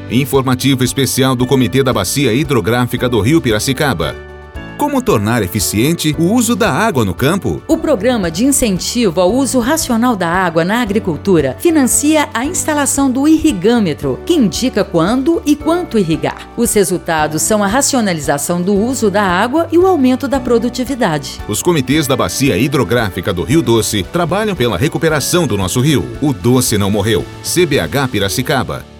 Informativo especial do Comitê da Bacia Hidrográfica do Rio Piracicaba. Como tornar eficiente o uso da água no campo? O Programa de Incentivo ao Uso Racional da Água na Agricultura financia a instalação do irrigâmetro, que indica quando e quanto irrigar. Os resultados são a racionalização do uso da água e o aumento da produtividade. Os comitês da Bacia Hidrográfica do Rio Doce trabalham pela recuperação do nosso rio. O Doce não morreu. CBH Piracicaba.